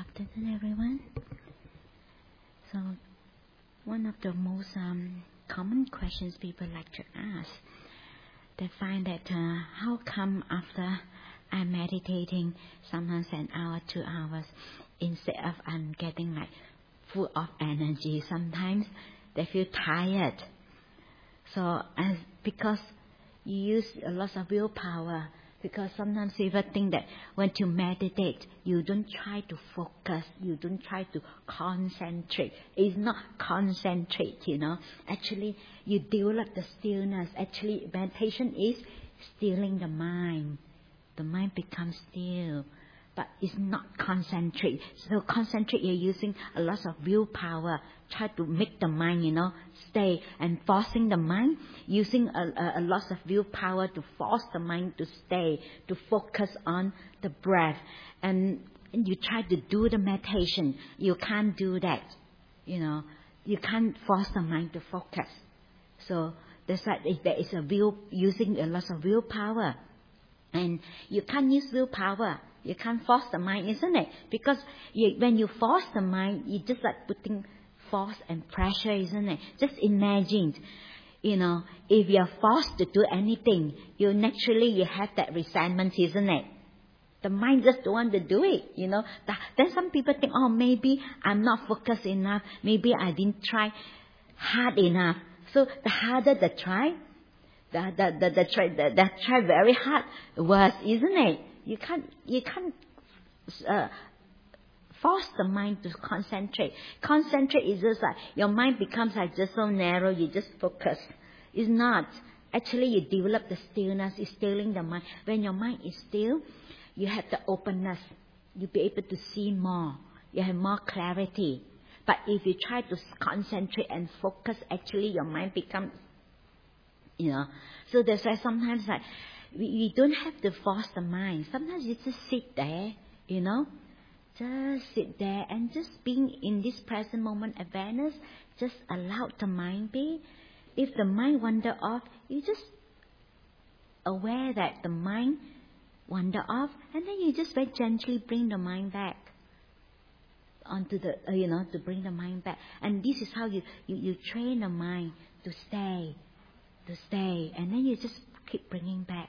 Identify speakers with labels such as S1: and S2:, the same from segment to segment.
S1: afternoon, everyone. So, one of the most common questions people like to ask, they find that how come after I'm meditating sometimes an hour, 2 hours, instead of I'm getting like full of energy, sometimes they feel tired. So, because you use a lot of willpower, because sometimes people think that when you meditate, you don't try to focus, you don't try to concentrate. It's not concentrate, Actually, you develop the stillness. Actually, meditation is stilling the mind. The mind becomes still. But it's not concentrate. So concentrate, you're using a lot of willpower. Try to make the mind, stay. And forcing the mind, using a lot of willpower to force the mind to stay, to focus on the breath. And you try to do the meditation. You can't do that, You can't force the mind to focus. So that's why there is using a lot of willpower. And you can't use willpower. You can't force the mind, isn't it? Because when you force the mind, you just like putting force and pressure, isn't it? Just imagine, if you're forced to do anything, you have that resentment, isn't it? The mind just don't want to do it, Then some people think, maybe I'm not focused enough. Maybe I didn't try hard enough. So the harder the try, the try very hard, worse, isn't it? You can't force the mind to concentrate. Concentrate is just like your mind becomes like just so narrow. You just focus. It's not. Actually, you develop the stillness. It's stilling the mind. When your mind is still, you have the openness. You'll be able to see more. You have more clarity. But if you try to concentrate and focus, actually your mind becomes, So that's why sometimes like we don't have to force the mind. Sometimes you just sit there, Just sit there and just being in this present moment awareness, just allow the mind be. If the mind wander off, you just aware that the mind wander off, and then you just very gently bring the mind back onto the, to bring the mind back. And this is how you train the mind to stay, and then you just keep bringing back.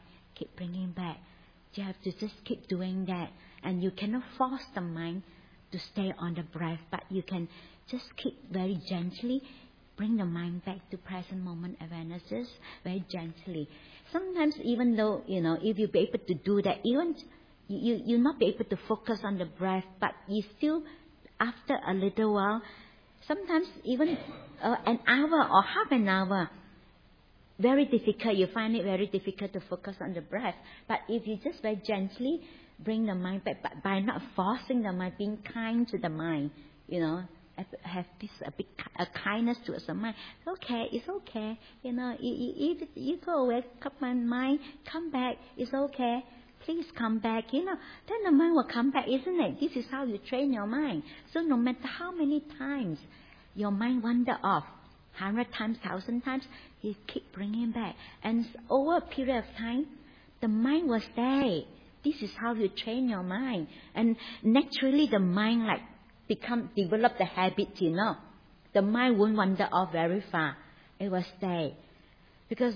S1: You have to just keep doing that. And you cannot force the mind to stay on the breath, but you can just keep very gently bring the mind back to present moment awareness, just very gently. Sometimes even though, if you be able to do that, even you'll not be able to focus on the breath, but you still, after a little while, sometimes even an hour or half an hour, very difficult. You find it very difficult to focus on the breath. But if you just very gently bring the mind back, but by not forcing the mind, being kind to the mind, have this a kindness towards the mind. It's okay. If you go away, come on, mind, come back. It's okay. Please come back. Then the mind will come back, isn't it? This is how you train your mind. So no matter how many times your mind wander off, 100 times, 1,000 times, you keep bringing back. And over a period of time, the mind will stay. This is how you train your mind. And naturally, the mind develop the habit, The mind won't wander off very far. It will stay. Because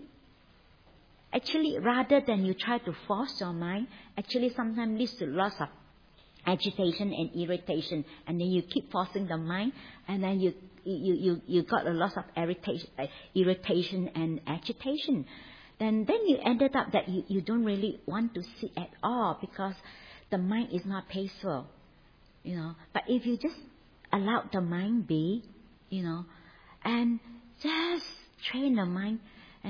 S1: actually, rather than you try to force your mind, actually sometimes leads to lots of agitation and irritation, and then you keep forcing the mind, and then you got a lot of irritation and agitation. Then you ended up that you don't really want to sit at all because the mind is not peaceful, But if you just allow the mind be, and just train the mind,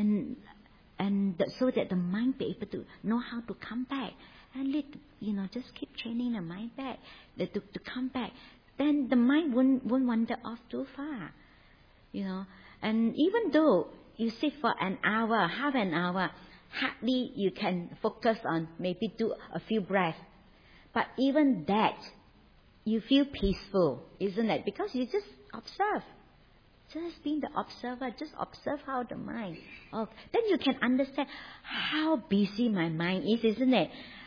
S1: so that the mind be able to know how to come back. And just keep training the mind back, to come back. Then the mind won't wander off too far, And even though you sit for an hour, half an hour, hardly you can focus on maybe do a few breaths. But even that, you feel peaceful, isn't it? Because you just observe. Just being the observer, just observe how the mind. Then you can understand how busy my mind is, isn't it?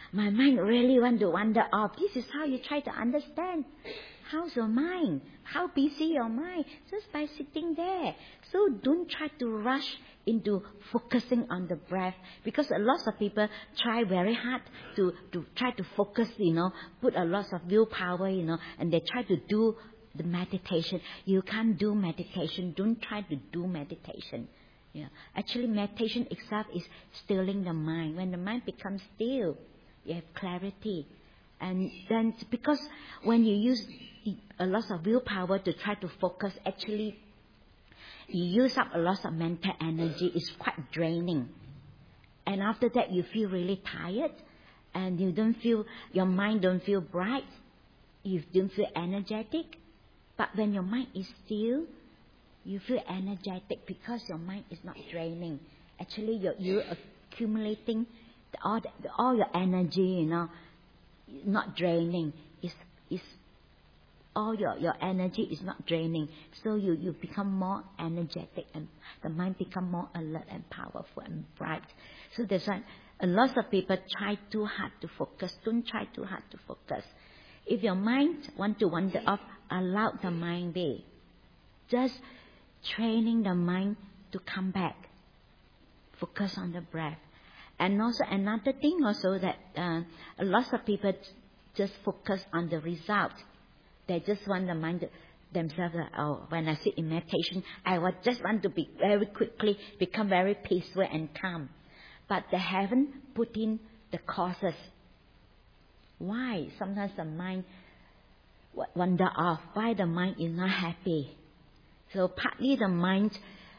S1: My mind really want to wander off. This is how you try to understand. How's your mind? How busy your mind? Just by sitting there. So don't try to rush into focusing on the breath. Because a lot of people try very hard to try to focus, put a lot of willpower, and they try to do the meditation. You can't do meditation. Don't try to do meditation. Yeah. Actually, meditation itself is stilling the mind. When the mind becomes still, you have clarity. And then, because when you use a lot of willpower to try to focus, actually, you use up a lot of mental energy. It's quite draining. And after that, you feel really tired. And your mind don't feel bright. You don't feel energetic. But when your mind is still, you feel energetic because your mind is not draining. Actually, you're accumulating all your energy, not draining. Is all your energy is not draining. So you become more energetic and the mind become more alert and powerful and bright. So that's why a lot of people try too hard to focus. Don't try too hard to focus. If your mind want to wander off, allow the mind be. Just training the mind to come back. Focus on the breath. And also another thing also that a lot of people just focus on the result. They just want the mind themselves, when I sit in meditation, I would just want to be very quickly become very peaceful and calm. But they haven't put in the causes. Why? Sometimes the mind wander off. Why the mind is not happy? So partly the mind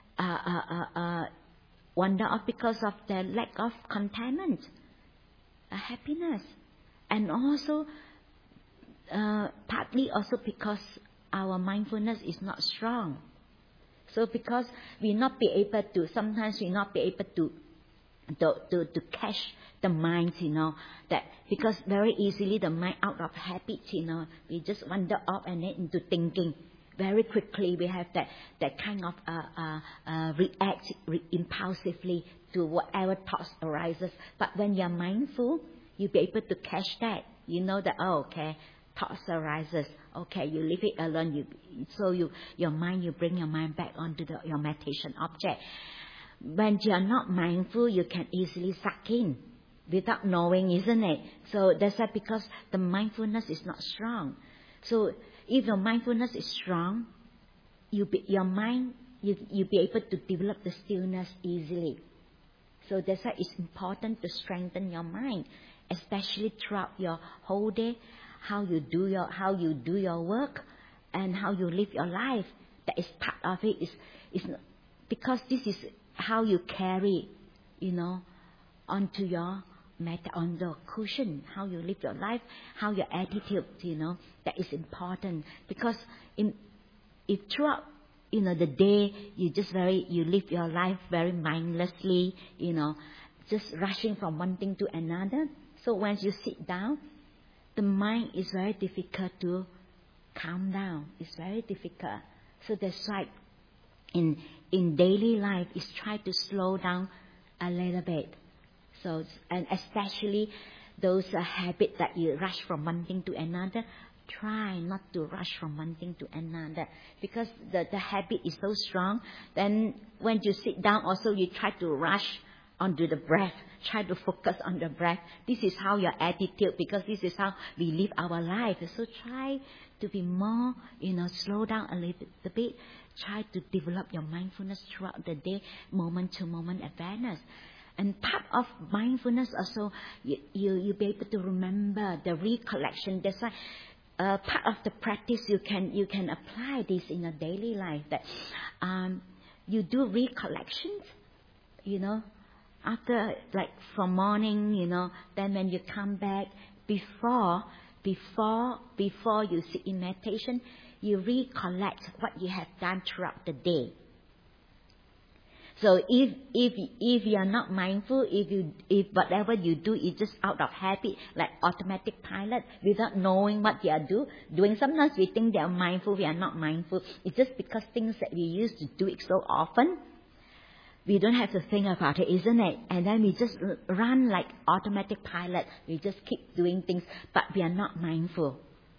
S1: wander off because of the lack of contentment, happiness, and also partly also because our mindfulness is not strong. So because sometimes we not be able to catch the mind, that because very easily the mind out of habit, we just wander off and then into thinking. Very quickly we have that kind of react impulsively to whatever thoughts arises. But when you're mindful, you'll be able to catch that. You know that, okay, thoughts arises. Okay, you leave it alone. You bring your mind back onto your meditation object. When you're not mindful, you can easily suck in without knowing, isn't it? So that's why, because the mindfulness is not strong. So if your mindfulness is strong, you'll be able to develop the stillness easily. So that's why it's important to strengthen your mind, especially throughout your whole day, how you do your work and how you live your life. That is part of it. Is because this is how you carry, onto your on the cushion, how you live your life, how your attitude, that is important. Because if throughout, the day you live your life very mindlessly, just rushing from one thing to another. So once you sit down, the mind is very difficult to calm down. It's very difficult. So that's why in daily life, is try to slow down a little bit. So, and especially those habits that you rush from one thing to another, try not to rush from one thing to another. Because the habit is so strong, then when you sit down also you try to rush onto the breath, try to focus on the breath. This is how your attitude, because this is how we live our life. So try to be more, slow down a little bit. Try to develop your mindfulness throughout the day, moment to moment awareness. And part of mindfulness also, you'll be able to remember the recollection. That's why part of the practice you can apply this in your daily life. That you do recollections, after, like from morning, then when you come back, before you sit in meditation, you recollect what you have done throughout the day. So if you are not mindful, if whatever you do is just out of habit, like automatic pilot, without knowing what you are doing, sometimes we think they are mindful, we are not mindful. It's just because things that we used to do it so often. We don't have to think about it, isn't it? And then we just run like automatic pilot. We just keep doing things, but we are not mindful.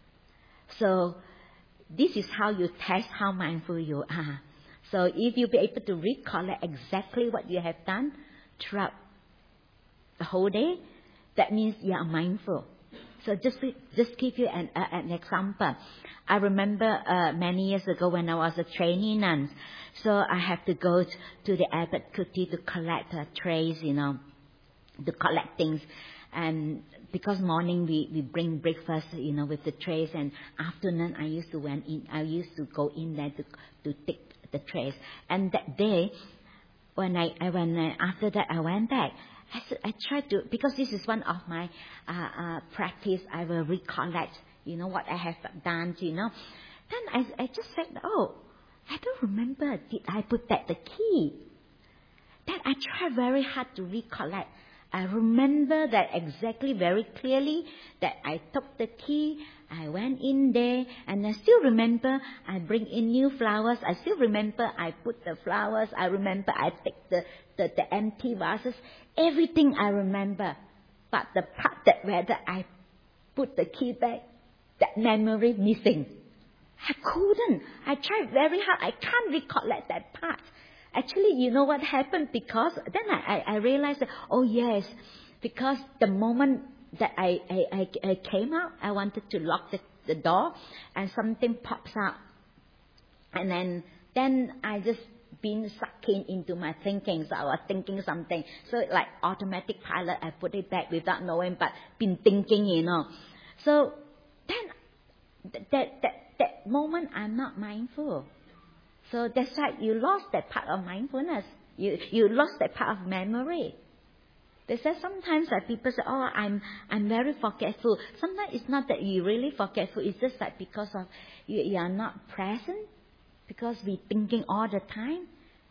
S1: So this is how you test how mindful you are. So if you be able to recollect exactly what you have done throughout the whole day, that means you are mindful. So just give you an example. I remember many years ago when I was a trainee nun, so I had to go to the Abbot Kuti to collect trays, to collect things. And because morning we bring breakfast, with the trays, and afternoon I used to go in there to take the trays. And that day, after that I went back. I tried to, because this is one of my practice, I will recollect, what I have done, Then I just said, I don't remember, did I put the key? Then I tried very hard to recollect. I remember that exactly, very clearly, that I took the key, I went in there, and I still remember I bring in new flowers. I still remember I put the flowers. I remember I take the empty vases. Everything I remember. But the part that whether I put the key back, that memory missing. I couldn't. I tried very hard. I can't recollect that part. Actually, you know what happened? Because then I realized that, yes, because the moment that I came out, I wanted to lock the door, and something pops out. And then I just been sucked into my thinking. So I was thinking something. So like automatic pilot, I put it back without knowing, but been thinking, So then that moment I'm not mindful. So that's why you lost that part of mindfulness. You lost that part of memory. They say sometimes that people say, I'm very forgetful. Sometimes it's not that you really forgetful. It's just that because of you are not present. Because we thinking all the time.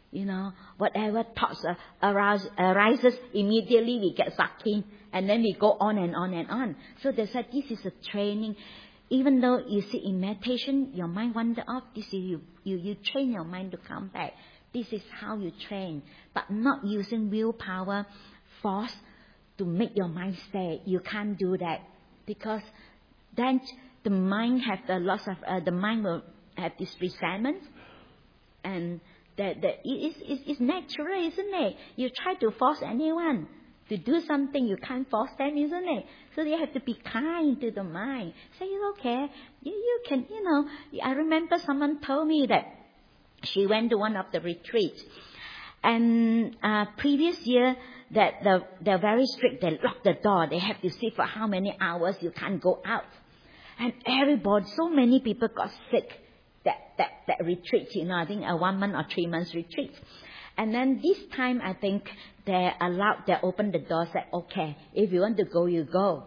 S1: Whatever thoughts arises, immediately we get sucked in. And then we go on and on and on. So they said this is a training. Even though you sit in meditation, your mind wander off. This is you train your mind to come back. This is how you train. But not using willpower, force to make your mind stay. You can't do that. Because then the mind the mind will have this resentment. And it's natural, isn't it? You try to force anyone to do something, you can't force them, isn't it? So you have to be kind to the mind. Say, okay, you can, I remember someone told me that she went to one of the retreats. And previous year, that they're very strict. They lock the door. They have to sit for how many hours. You can't go out. And everybody, so many people got sick that retreat. I think a 1 month or 3 months retreat. And then this time, I think they opened the door, said, okay, if you want to go, you go.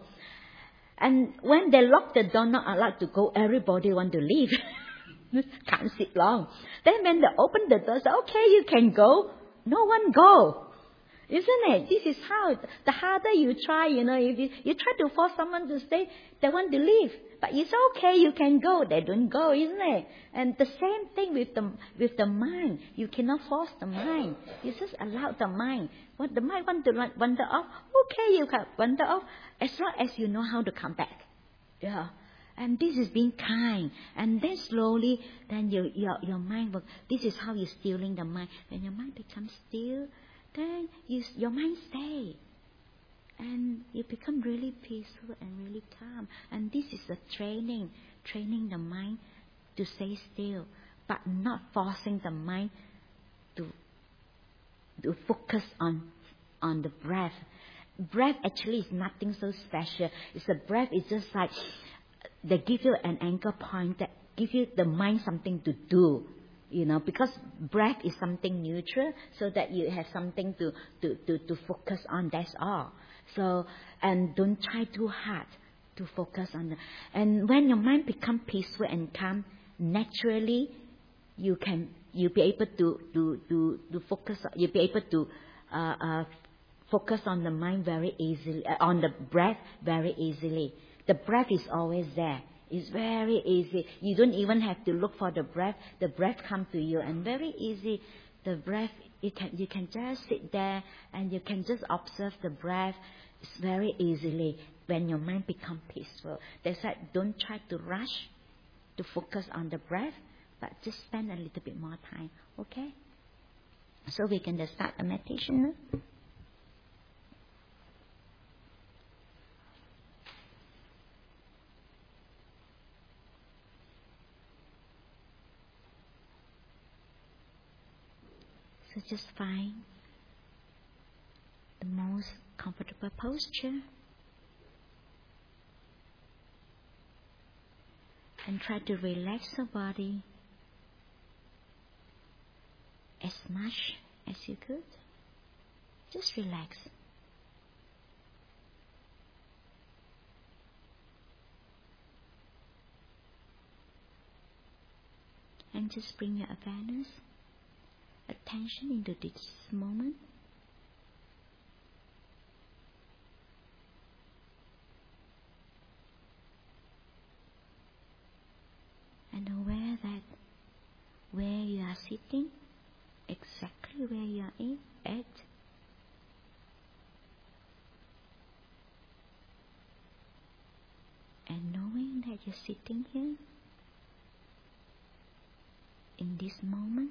S1: And when they locked the door, not allowed to go, everybody want to leave. Can't sit long. Then when they opened the door, said, okay, you can go. No one go. Isn't it? This is how, the harder you try, if you try to force someone to stay, they want to leave. But it's okay, you can go. They don't go, isn't it? And the same thing with the mind. You cannot force the mind. You just allow the mind. What the mind want to wander off, okay, you can wander off, as long as you know how to come back. Yeah. And this is being kind. And then slowly, then your mind will, this is how you're stealing the mind. When your mind becomes still, then your mind stays. And you become really peaceful and really calm. And this is a training the mind to stay still, but not forcing the mind to focus on the breath. Breath actually is nothing so special. It's a breath is just like they give you an anchor point that give you the mind something to do. Because breath is something neutral, so that you have something to focus on. That's all. So, and don't try too hard to focus on it. And when your mind become peaceful and calm, naturally, you'll be able to focus. You'll be able to focus on the mind very easily, on the breath very easily. The breath is always there. It's very easy. You don't even have to look for the breath. The breath comes to you, and very easy. The breath You can just sit there and you can just observe the breath. It's very easily when your mind becomes peaceful. That's why don't try to rush to focus on the breath, but just spend a little bit more time. Okay? So we can just start a meditation now. So just find the most comfortable posture and try to relax your body as much as you could. Just relax. And just bring your awareness, attention into this moment. And aware that where you are sitting, exactly where you are at, and knowing that you're sitting here in this moment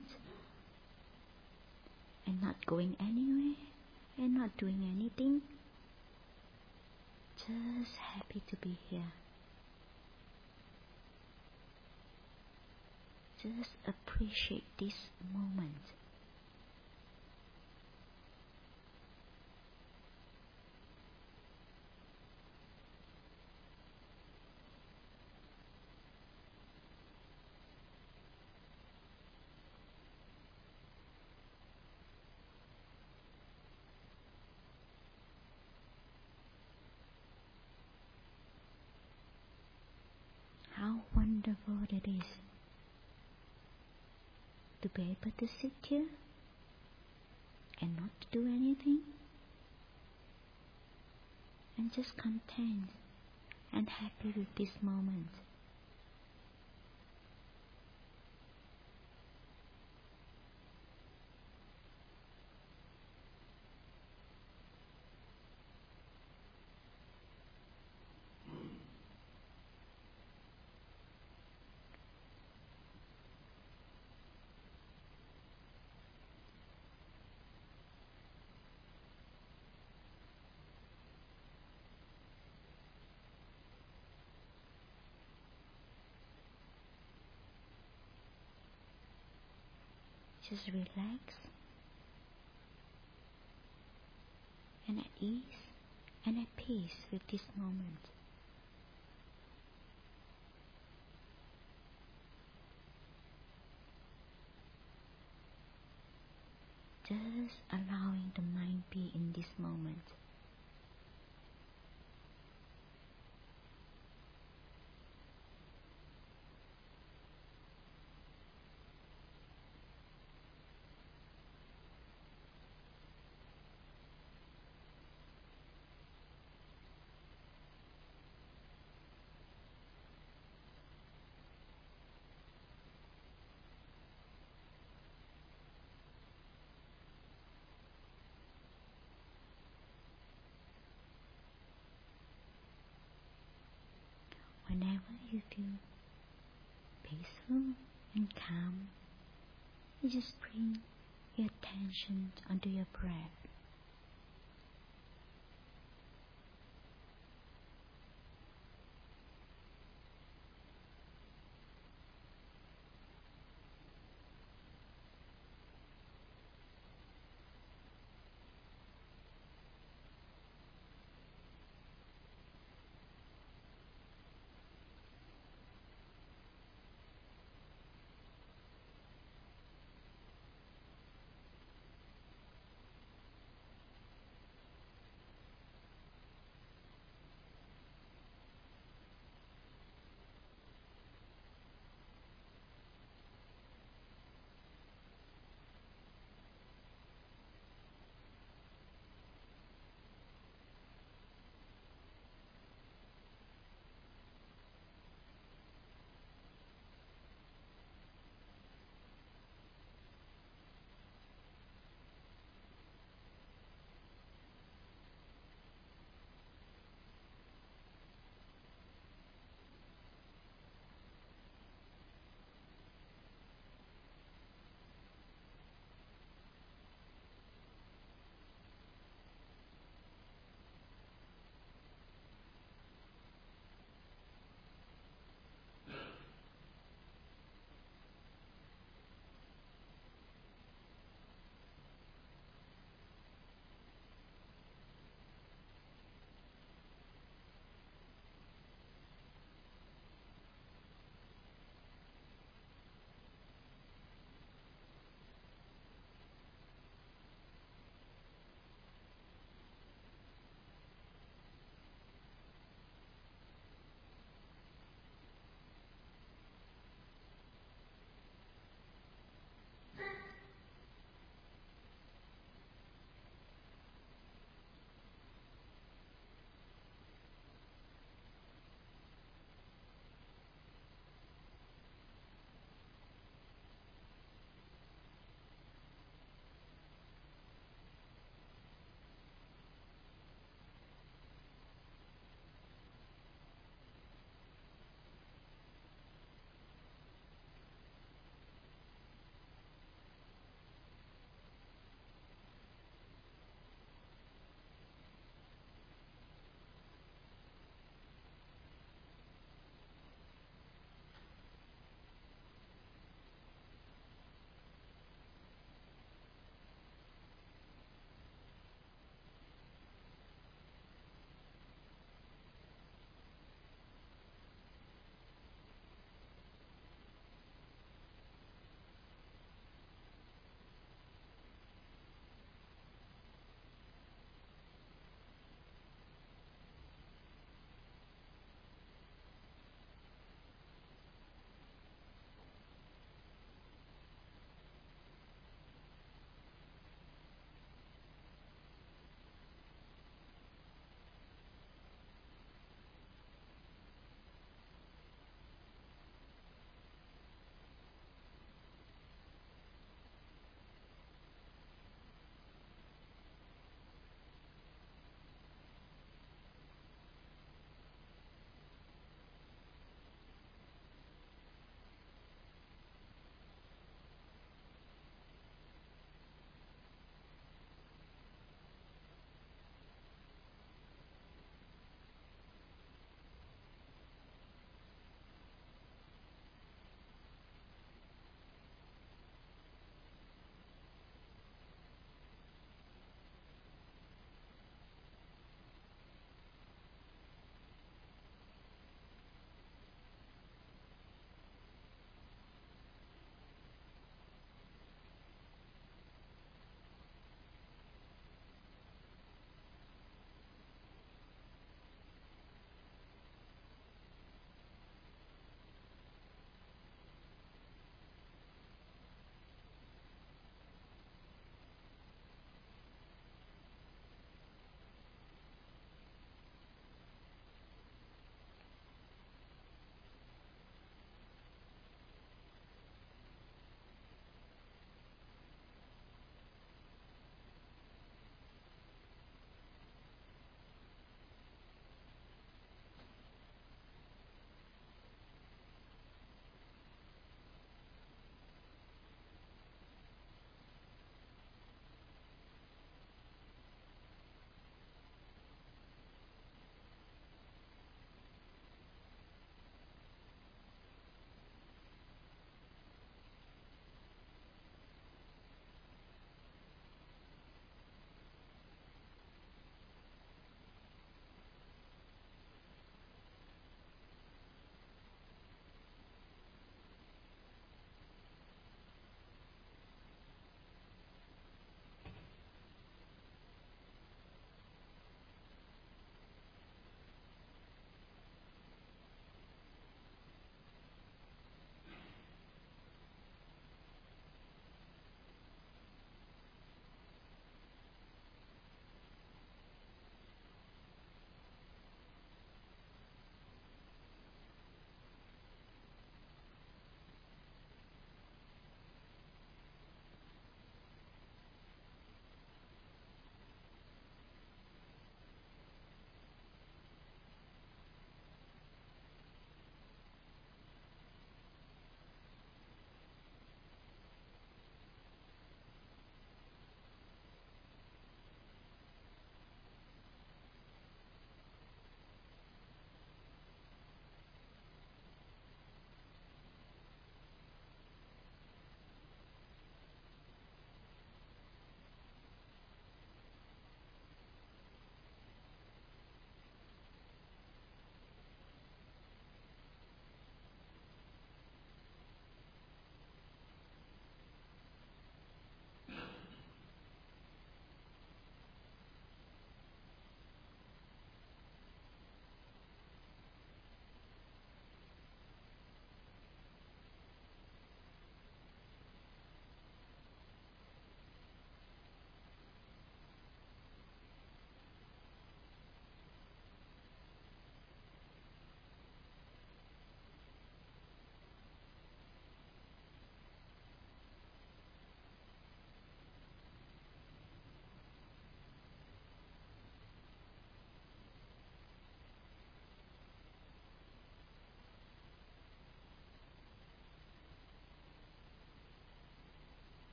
S1: and not going anywhere and not doing anything, just happy to be here. Just appreciate this moment. How wonderful it is to be able to sit here and not to do anything and just content and happy with this moment. Just relax and at ease and at peace with this moment. Just allowing the mind be in this moment. Whenever you feel peaceful and calm, you just bring your attention onto your breath.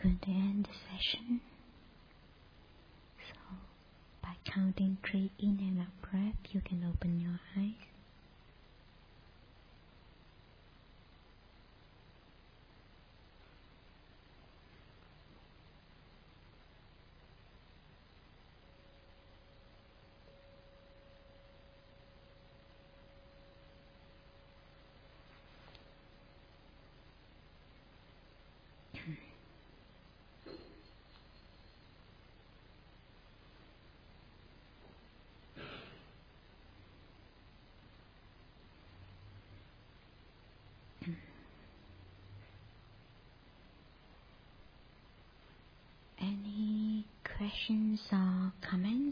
S1: going to end the session. So, by counting 3 in and out breath, you can open your eyes. Any questions or comments?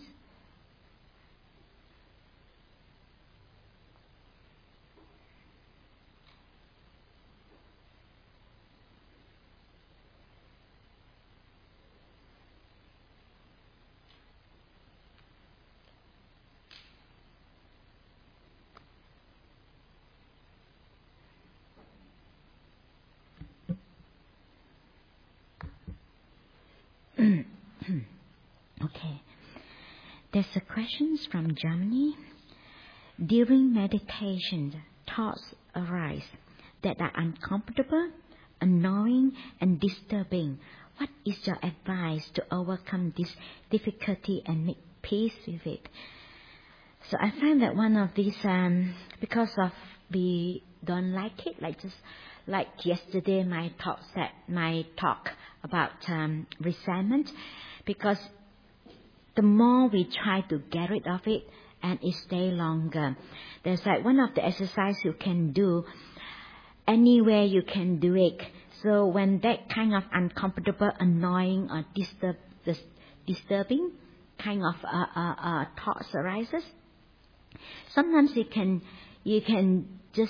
S1: Okay. There's a question from Germany. During meditation, thoughts arise that are uncomfortable, annoying, and disturbing. What is your advice to overcome this difficulty and make peace with it? So I find that one of these, because of we don't like it, like yesterday my talk about resentment, because the more we try to get rid of it, and it stay longer. There's like one of the exercises you can do, anywhere you can do it. So when that kind of uncomfortable, annoying, or disturbing kind of thoughts arises, sometimes you can just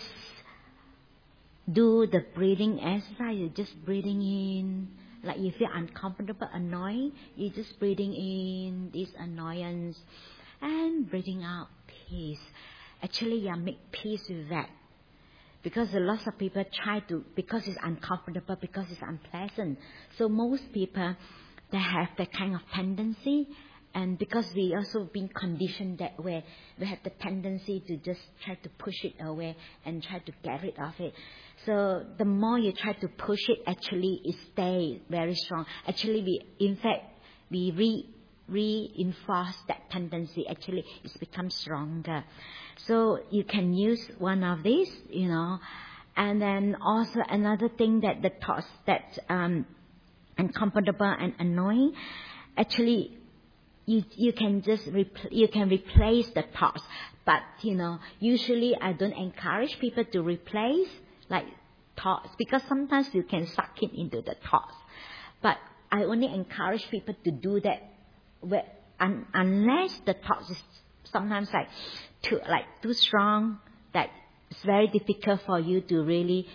S1: do the breathing exercise. You're just breathing in. Like you feel uncomfortable, annoying, you're just breathing in this annoyance and breathing out peace. Actually, you make peace with that. Because a lot of people try to, because it's uncomfortable, because it's unpleasant. So most people, they have that kind of tendency. And because we also been conditioned that way, we have the tendency to just try to push it away and try to get rid of it. So the more you try to push it, actually it stays very strong. Actually, we reinforce that tendency. Actually, it's become stronger. So you can use one of these, And then also another thing that the thoughts that uncomfortable and annoying, actually, you can just you can replace the thoughts, but usually I don't encourage people to replace like thoughts, because sometimes you can suck it into the thoughts. But I only encourage people to do that unless the thoughts is sometimes too strong, that it's very difficult for you to really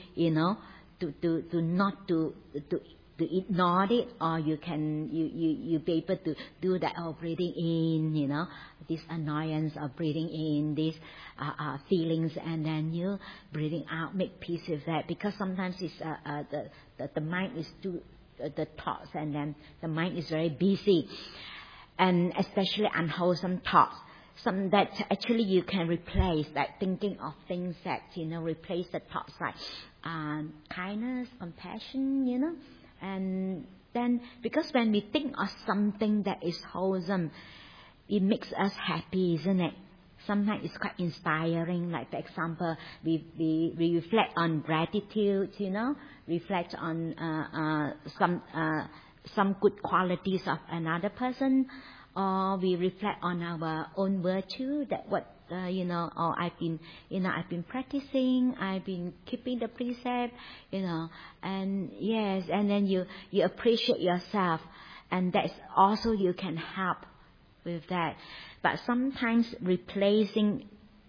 S1: to ignore it, or you be able to do that, breathing in, this annoyance, or breathing in these feelings, and then you breathing out, make peace with that. Because sometimes it's the mind is too the thoughts, and then the mind is very busy, and especially unwholesome thoughts. Some that actually you can replace, like thinking of things that replace the thoughts like kindness, compassion, And then, because when we think of something that is wholesome, it makes us happy, isn't it? Sometimes it's quite inspiring. Like, for example, we reflect on gratitude, reflect on some good qualities of another person, or we reflect on our own virtue, that what or I've been practicing, I've been keeping the precept, and yes, and then you appreciate yourself, and that's also you can help with that. But sometimes replacing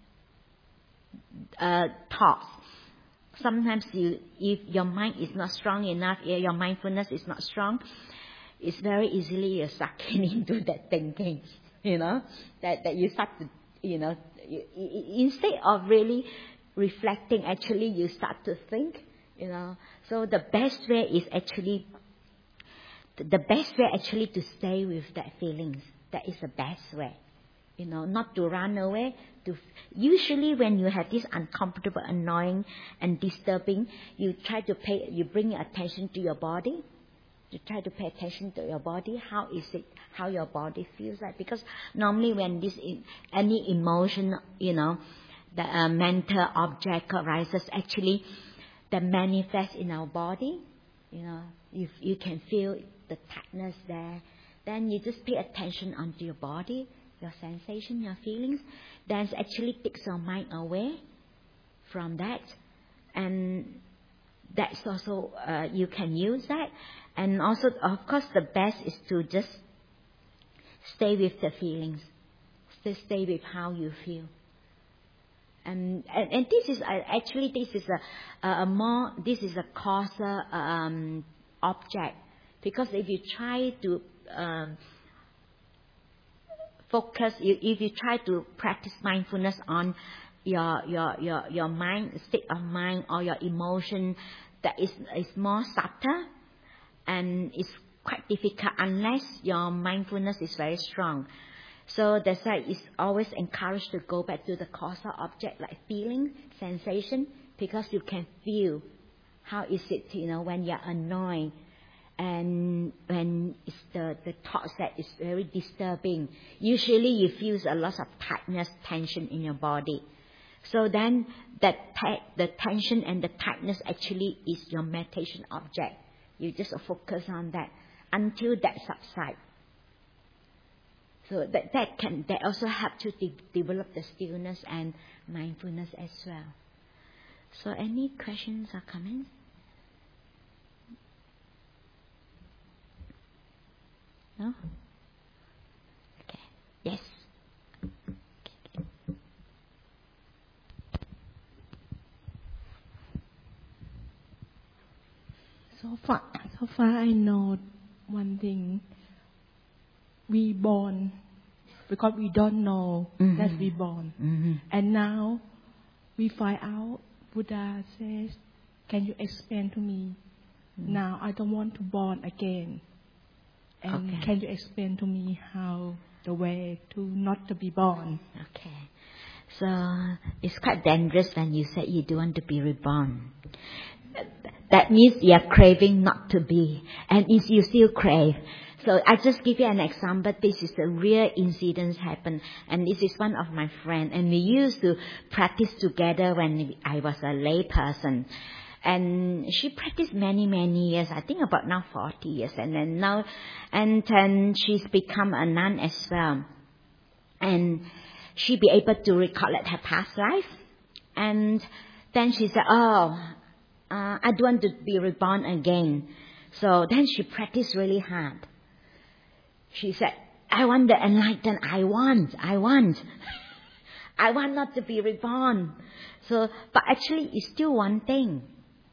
S1: thoughts, sometimes if your mind is not strong enough, your mindfulness is not strong, it's very easily you're sucking into that thinking, that you start to, instead of really reflecting, actually you start to think, So the best way is actually the best way actually to stay with that feelings. That is the best way. Not to run away. Usually when you have this uncomfortable, annoying and disturbing, you bring your attention to your body. You try to pay attention to your body. How is it? How your body feels like? Because normally when any emotion, the mental object arises, actually, that manifests in our body. If you can feel the tightness there, then you just pay attention onto your body, your sensation, your feelings. Then it actually takes your mind away from that, and that's also you can use that. And also, of course, the best is to just stay with the feelings, stay with how you feel. And this is actually this is a causal object, because if you try to focus, if you try to practice mindfulness on your mind, state of mind, or your emotion, that is more subtle and it's quite difficult unless your mindfulness is very strong. So that's why it's always encouraged to go back to the causal object, like feeling, sensation, because you can feel how is it, when you're annoyed, and when it's the thoughts that is very disturbing. Usually you feel a lot of tightness, tension in your body. So then the tension and the tightness actually is your meditation object. You just focus on that until that subsides. So that also help to develop the stillness and mindfulness as well. So any questions or comments? No? Okay. Yes.
S2: So far I know one thing. We born because we don't know that we born. Mm-hmm. And now we find out, Buddha says, can you explain to me? Mm-hmm. Now I don't want to born again. And can you explain to me how the way to not to be born?
S1: Okay. So it's quite dangerous when you say you don't want to be reborn. That means you are craving not to be, and if you still crave. So I just give you an example. This is a real incident happened, and this is one of my friends, and we used to practice together when I was a lay person. And she practiced many years, I think about now 40 years, and then she's become a nun as well. And she be able to recollect her past life. And then she said, I don't want to be reborn again. So then she practiced really hard. She said, I want the enlightened. I want. I want not to be reborn. So, but actually it's still one thing.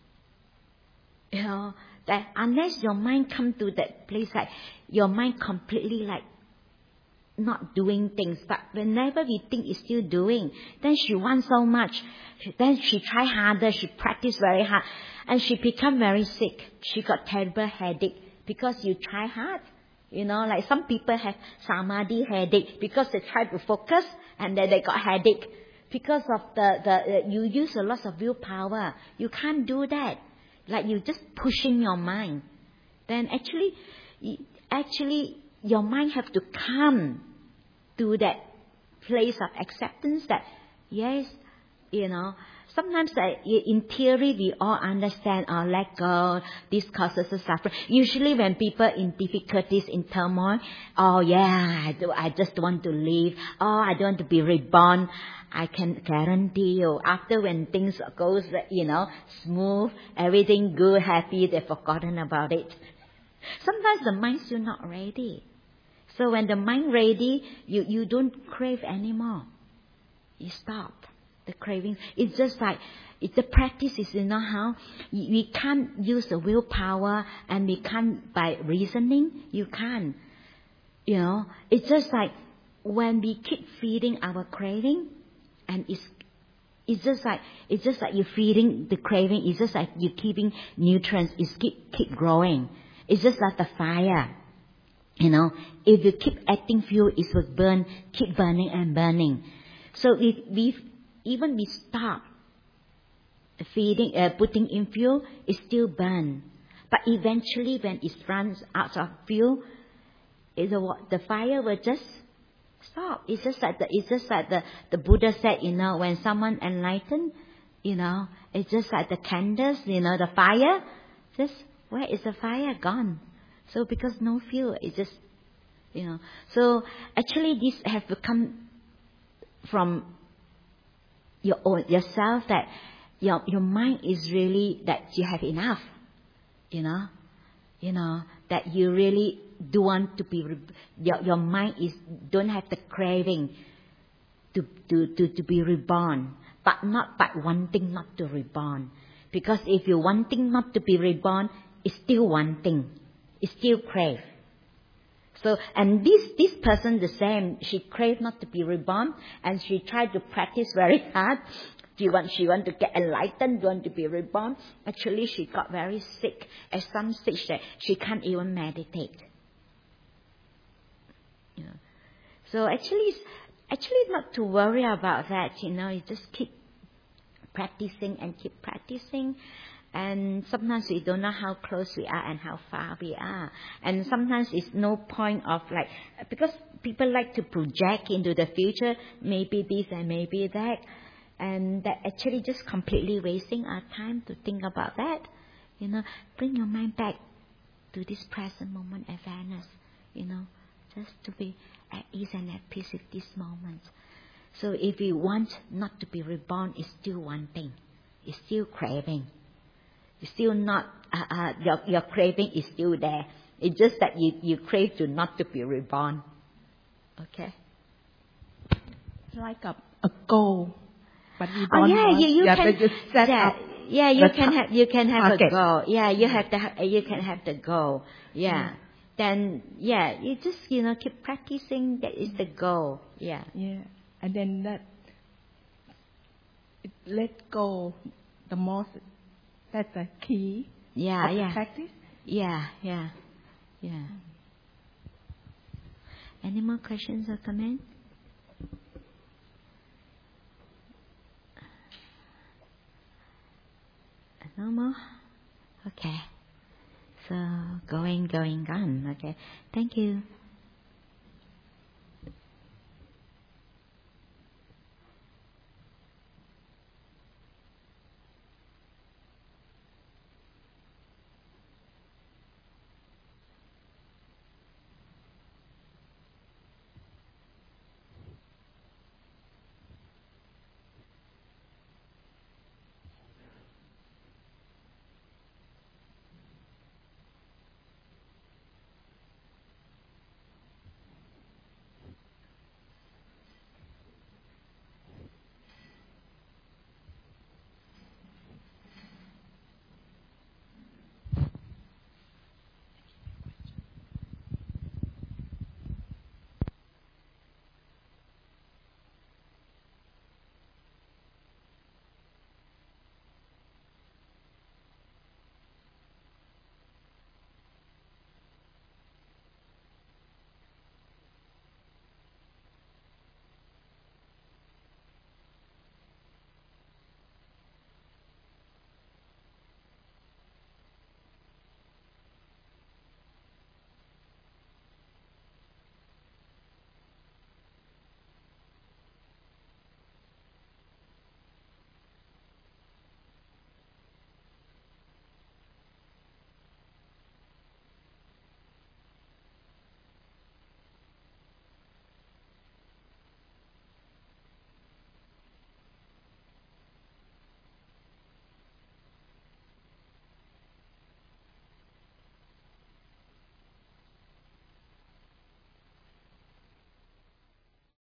S1: That unless your mind come to that place, like your mind completely like not doing things, but whenever we think it's still doing, then she wants so much. Then she try harder, she practice very hard, and she become very sick. She got terrible headache because you try hard. Like some people have samadhi headache because they try to focus and then they got headache because of you use a lot of willpower. You can't do that. Like you just pushing your mind. Then actually your mind have to come to that place of acceptance that, yes, sometimes in theory we all understand, let go, this causes suffering. Usually when people in difficulties, in turmoil, I just want to leave, I don't want to be reborn. I can guarantee you, after when things goes, smooth, everything good, happy, they've forgotten about it. Sometimes the mind's still not ready. So when the mind ready, you don't crave anymore. You stop the craving. It's just like, the practice is, how we can't use the willpower, and we can't by reasoning, you can't. It's just like when we keep feeding our craving, and it's just like you're feeding the craving. It's just like you're keeping nutrients. It's keep growing. It's just like the fire. You know, if you keep adding fuel, it will burn, keep burning and burning. So if we stop feeding, putting in fuel, it still burn. But eventually, when it runs out of fuel, the fire will just stop. It's just like the Buddha said, you know, when someone enlightened, you know, it's just like the candles, you know, the fire, just where is the fire gone? So because no fuel, it's just, you know. So actually, this has to come from yourself, that your mind is really that you have enough, you know, that you really do want to be, your mind don't have the craving to be reborn, but not by wanting not to reborn. Because if you're wanting not to be reborn, it's still wanting, it's still crave. So, and this person the same, she craved not to be reborn, and she tried to practice very hard. She want to get enlightened, want to be reborn. Actually, she got very sick. At some stage that she can't even meditate. You know. So actually not to worry about that. You know, you just keep practicing and keep practicing. And sometimes we don't know how close we are and how far we are. And sometimes it's no point of like, because people like to project into the future, maybe this and maybe that. And that actually just completely wasting our time to think about that. You know, bring your mind back to this present moment awareness. You know, just to be at ease and at peace with this moment. So if you want not to be reborn, it's still wanting. It's still craving. It's still not, your craving is still there. It's just that you crave to not to be reborn. Okay?
S2: Like a goal. But you don't want,
S1: you can
S2: just set up.
S1: Yeah, you can have a goal. Yeah, you can have the goal. Yeah. Then you just, you know, keep practicing. That is the goal. Yeah.
S2: Yeah. And then let go the most. That's the key.
S1: Yeah,
S2: of the practice.
S1: Yeah. Any more questions or comments? No more? Okay. So, going on. Okay. Thank you.